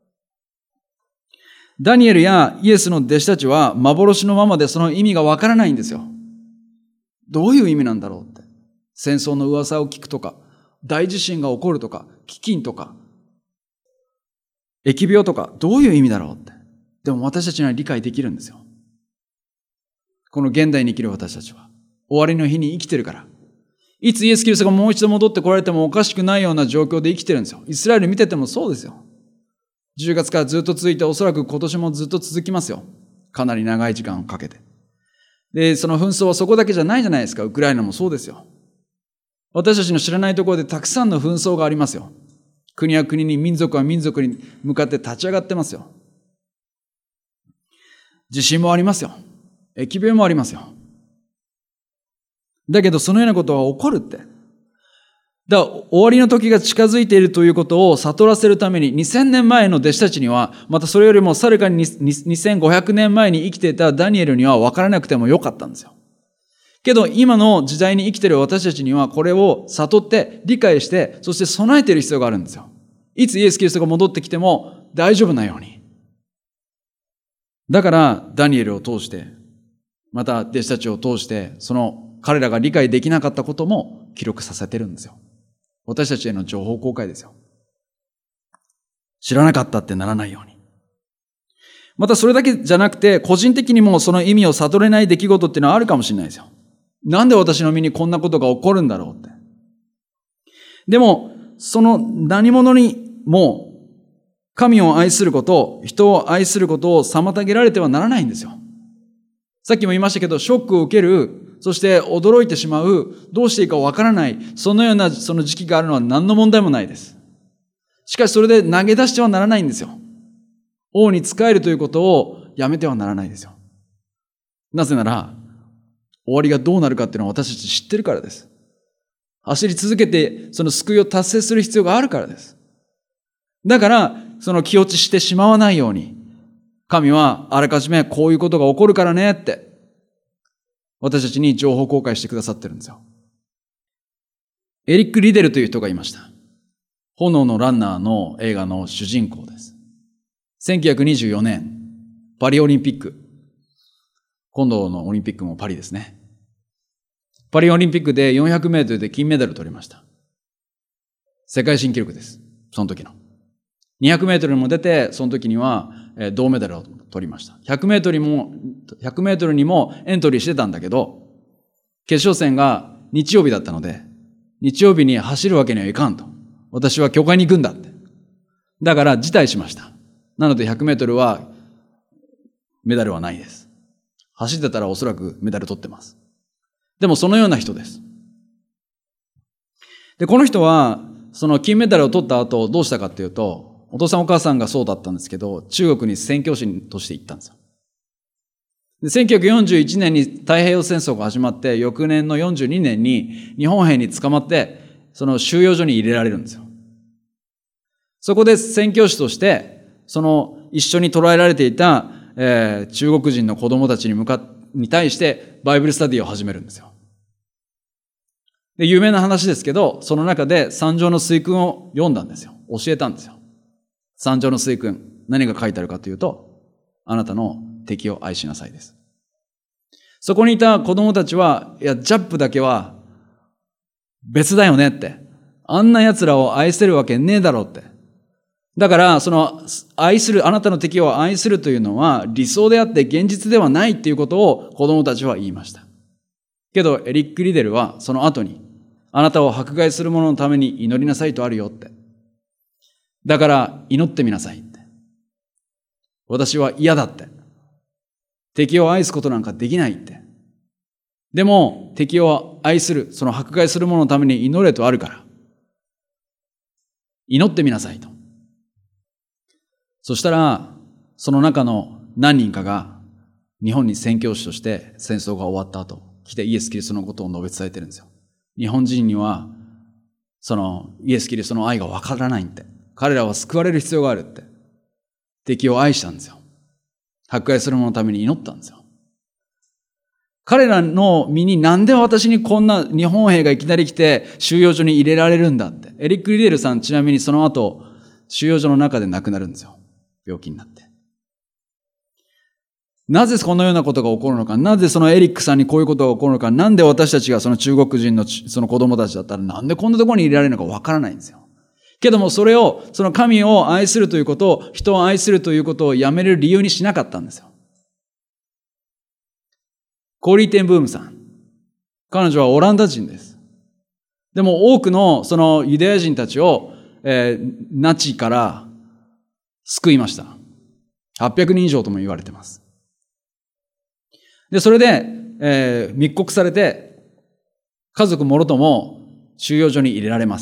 ダニエルやイエスの弟子たちは幻のままでその意味がわからないんですよ。どういう意味なんだろうって。戦争の噂を聞くとか、大地震が起こるとか、飢饉とか、疫病とか、どういう意味だろうって。でも私たちには理解できるんですよ。この現代に生きる私たちは。終わりの日に生きてるから。いつイエス・キリストがもう一度戻ってこられてもおかしくないような状況で生きてるんですよ。イスラエル見ててもそうですよ。10月からずっと続いて、おそらく今年もずっと続きますよ。かなり長い時間をかけて。で、その紛争はそこだけじゃないじゃないですか。ウクライナもそうですよ。私たちの知らないところでたくさんの紛争がありますよ。国は国に、民族は民族に向かって立ち上がってますよ。地震もありますよ。疫病もありますよ。だけどそのようなことは起こるって。だから終わりの時が近づいているということを悟らせるために2000年前の弟子たちには、またそれよりもさらに2500年前に生きていたダニエルには分からなくてもよかったんですよ。けど今の時代に生きている私たちにはこれを悟って理解して、そして備えている必要があるんですよ。いつイエス・キリストが戻ってきても大丈夫なように。だからダニエルを通してまた弟子たちを通して、その彼らが理解できなかったことも記録させてるんですよ。私たちへの情報公開ですよ。知らなかったってならないように。またそれだけじゃなくて、個人的にもその意味を悟れない出来事っていうのはあるかもしれないですよ。なんで私の身にこんなことが起こるんだろうって。でも、その何者にも神を愛すること、人を愛することを妨げられてはならないんですよ。さっきも言いましたけど、ショックを受ける、そして驚いてしまう、どうしていいかわからない、そのようなその時期があるのは何の問題もないです。しかしそれで投げ出してはならないんですよ。王に仕えるということをやめてはならないですよ。なぜなら、終わりがどうなるかっていうのは私たち知ってるからです。走り続けてその救いを達成する必要があるからです。だから、その気落ちしてしまわないように、神はあらかじめこういうことが起こるからねって、私たちに情報公開してくださってるんですよ。エリック・リデルという人がいました。炎のランナーの映画の主人公です。1924年、パリオリンピック。今度のオリンピックもパリですね。パリオリンピックで400メートルで金メダルを取りました。世界新記録です。その時の。200メートルにも出て、その時には銅メダルを取りました。100メートルにもエントリーしてたんだけど、決勝戦が日曜日だったので、日曜日に走るわけにはいかんと。私は教会に行くんだって。だから辞退しました。なので100メートルはメダルはないです。走ってたらおそらくメダル取ってます。でもそのような人です。で、この人はその金メダルを取った後どうしたかっていうと、お父さんお母さんがそうだったんですけど、中国に宣教師として行ったんですよ。で、1941年に太平洋戦争が始まって、翌年の42年に日本兵に捕まって、その収容所に入れられるんですよ。そこで宣教師として、その一緒に捕らえられていた、中国人の子供たちに対してバイブルスタディを始めるんですよ。で、有名な話ですけど、その中で三条の水訓を読んだんですよ。教えたんですよ。三条の水訓。何が書いてあるかというと、あなたの敵を愛しなさいです。そこにいた子供たちは、いや、ジャップだけは別だよねって。あんな奴らを愛せるわけねえだろうって。だから、その、あなたの敵を愛するというのは理想であって現実ではないっていうことを子供たちは言いました。けど、エリック・リデルはその後に、あなたを迫害する者のために祈りなさいとあるよって。だから、祈ってみなさいって。私は嫌だって。敵を愛すことなんかできないって。でも、敵を愛する、その迫害する者のために祈れとあるから。祈ってみなさいと。そしたら、その中の何人かが日本に宣教師として戦争が終わった後、来てイエス・キリストのことを述べ伝えてるんですよ。日本人には、そのイエス・キリストの愛がわからないって。彼らは救われる必要があるって。敵を愛したんですよ。迫害する者のために祈ったんですよ。彼らの身になんで私にこんな日本兵がいきなり来て収容所に入れられるんだって。エリック・リデルさんちなみにその後、収容所の中で亡くなるんですよ。病気になって。なぜこのようなことが起こるのか、なぜそのエリックさんにこういうことが起こるのか、なんで私たちがその中国人のその子供たちだったらなんでこんなところに入れられるのかわからないんですよ。けどもそれを、その神を愛するということを、人を愛するということをやめる理由にしなかったんですよ。コーリー・テンブームさん。彼女はオランダ人です。でも多くのそのユダヤ人たちを、ナチから救いました。800人以上とも言われています。で、それで、密告されて、家族もろとも収容所に入れられます。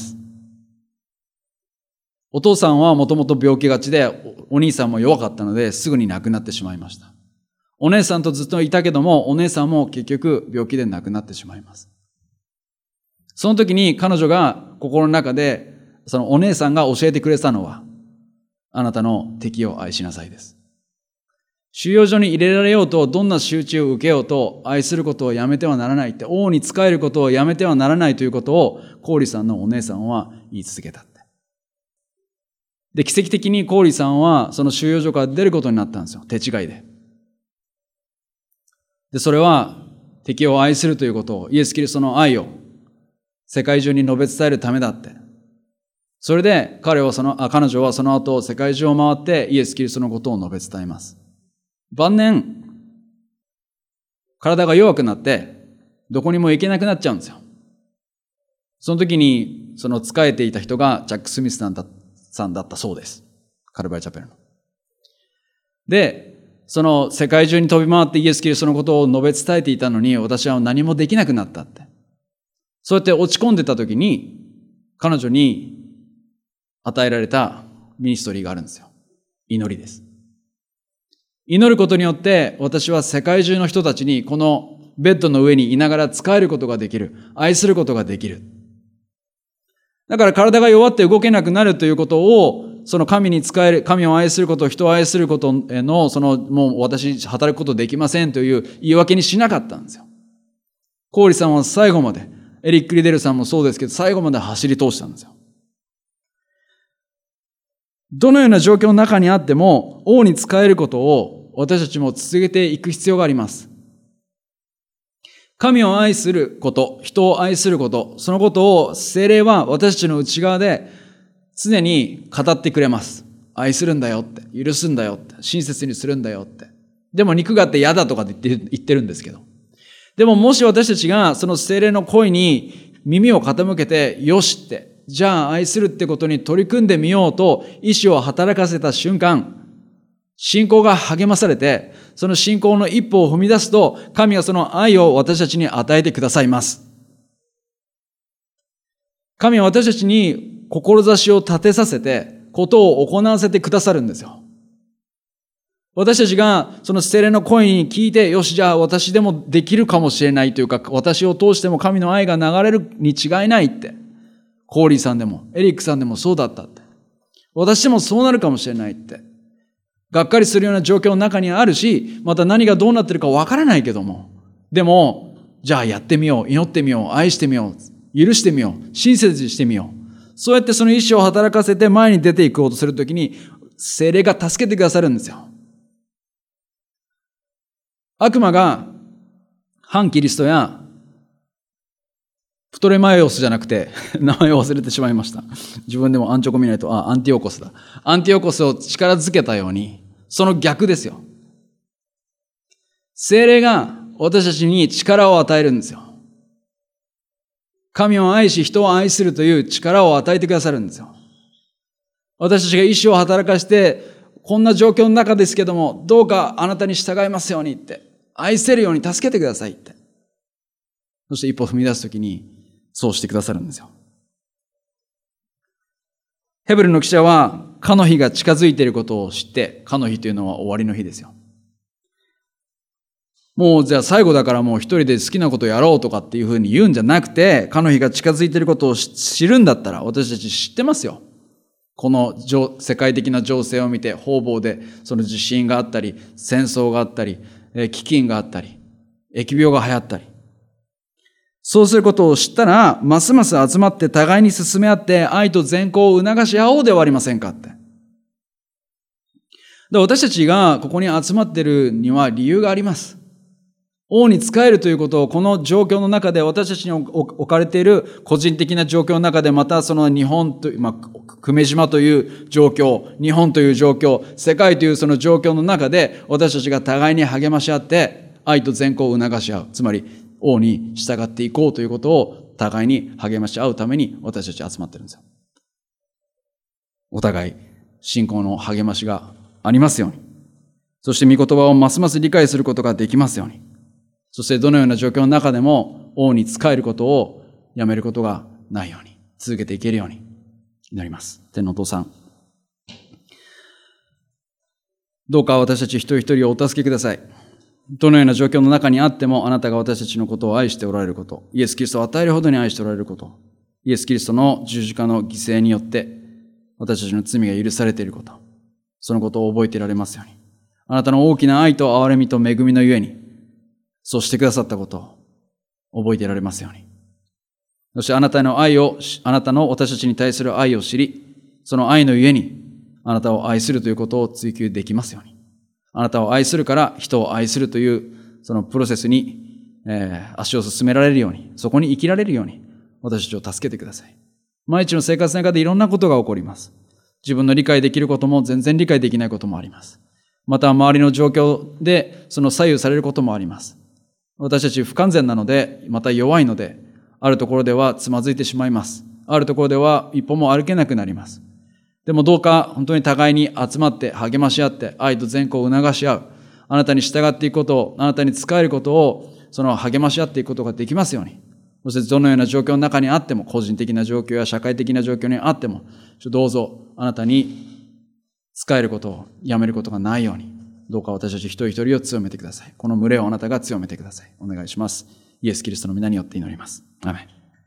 お父さんはもともと病気がちで、お兄さんも弱かったのですぐに亡くなってしまいました。お姉さんとずっといたけども、お姉さんも結局病気で亡くなってしまいます。その時に彼女が心の中で、そのお姉さんが教えてくれたのは、あなたの敵を愛しなさいです。収容所に入れられようと、どんな仕打ちを受けようと、愛することをやめてはならないって、王に仕えることをやめてはならないということを、コーリさんのお姉さんは言い続けたって。で、奇跡的にコーリさんはその収容所から出ることになったんですよ。手違いで。 で、それは敵を愛するということを、イエス・キリストの愛を世界中に述べ伝えるためだって。それで彼女はその後世界中を回ってイエス・キリストのことを述べ伝えます。晩年、体が弱くなってどこにも行けなくなっちゃうんですよ。その時にその仕えていた人がジャック・スミスさんだったそうです。カルバリーチャペルの。で、その世界中に飛び回ってイエス・キリストのことを述べ伝えていたのに、私は何もできなくなったって。そうやって落ち込んでた時に、彼女に与えられたミニストリーがあるんですよ。祈りです。祈ることによって、私は世界中の人たちにこのベッドの上にいながら仕えることができる。愛することができる。だから体が弱って動けなくなるということを、その神に仕える、神を愛すること、人を愛することの、もう私働くことできませんという言い訳にしなかったんですよ。コーリさんは最後まで、エリック・リデルさんもそうですけど、最後まで走り通したんですよ。どのような状況の中にあっても、王に仕えることを私たちも続けていく必要があります。神を愛すること、人を愛すること、そのことを聖霊は私たちの内側で常に語ってくれます。愛するんだよって、許すんだよって、親切にするんだよって。でも肉があって嫌だとかって言ってるんですけど。でももし私たちがその聖霊の声に耳を傾けて、よしって、じゃあ愛するってことに取り組んでみようと意志を働かせた瞬間、信仰が励まされて、その信仰の一歩を踏み出すと、神はその愛を私たちに与えてくださいます。神は私たちに志を立てさせて、ことを行わせてくださるんですよ。私たちがその聖霊の声に聞いて、よし、じゃあ私でもできるかもしれないというか、私を通しても神の愛が流れるに違いないって。コーリーさんでも、エリックさんでもそうだったって。私でもそうなるかもしれないって。がっかりするような状況の中にあるし、また何がどうなってるかわからないけども。でも、じゃあやってみよう、祈ってみよう、愛してみよう、許してみよう、親切にしてみよう。そうやってその意志を働かせて前に出ていこうとするときに、聖霊が助けてくださるんですよ。悪魔が反キリストやプトレマイオスじゃなくて名前を忘れてしまいました。自分でもアンチョコ見ないと、アンティオコスだ。アンティオコスを力づけたように、その逆ですよ。聖霊が私たちに力を与えるんですよ。神を愛し人を愛するという力を与えてくださるんですよ。私たちが意志を働かして、こんな状況の中ですけども、どうかあなたに従いますようにって、愛せるように助けてくださいって。そして一歩踏み出すときに、そうしてくださるんですよ。ヘブルの記者は、かの日が近づいていることを知って、かの日というのは終わりの日ですよ。もうじゃあ最後だからもう一人で好きなことやろうとかっていうふうに言うんじゃなくて、かの日が近づいていることを知るんだったら、私たち知ってますよ。この世界的な情勢を見て、方々でその地震があったり、戦争があったり、飢饉があったり、疫病が流行ったり。そうすることを知ったら、ますます集まって互いに進め合って愛と善行を促し合おうではありませんかって。で、私たちがここに集まっているには理由があります。王に仕えるということをこの状況の中で私たちに置かれている個人的な状況の中でまたその日本という、久米島という状況、日本という状況、世界というその状況の中で私たちが互いに励まし合って愛と善行を促し合う。つまり王に従っていこうということを互いに励まし合うために私たち集まってるんですよ。お互い信仰の励ましがありますように。そして御言葉をますます理解することができますように。そしてどのような状況の中でも王に仕えることをやめることがないように、続けていけるように祈ります。天のお父さん、どうか私たち一人一人をお助けください。どのような状況の中にあっても、あなたが私たちのことを愛しておられること、イエス・キリストを与えるほどに愛しておられること、イエス・キリストの十字架の犠牲によって、私たちの罪が許されていること、そのことを覚えていられますように。あなたの大きな愛と憐れみと恵みのゆえに、そうしてくださったことを覚えていられますように。そしてあなたの私たちに対する愛を知り、その愛のゆえに、あなたを愛するということを追求できますように。あなたを愛するから人を愛するというそのプロセスに、足を進められるように、そこに生きられるように、私たちを助けてください。毎日の生活の中でいろんなことが起こります。自分の理解できることも全然理解できないこともあります。また周りの状況でその左右されることもあります。私たち不完全なので、また弱いので、あるところではつまずいてしまいます。あるところでは一歩も歩けなくなります。でもどうか本当に互いに集まって励まし合って愛と善行を促し合う。あなたに従っていくことを、あなたに仕えることを、その励まし合っていくことができますように。そしてどのような状況の中にあっても、個人的な状況や社会的な状況にあっても、どうぞあなたに仕えることをやめることがないように、どうか私たち一人一人を強めてください。この群れをあなたが強めてください。お願いします。イエス・キリストの皆によって祈ります。アーメン。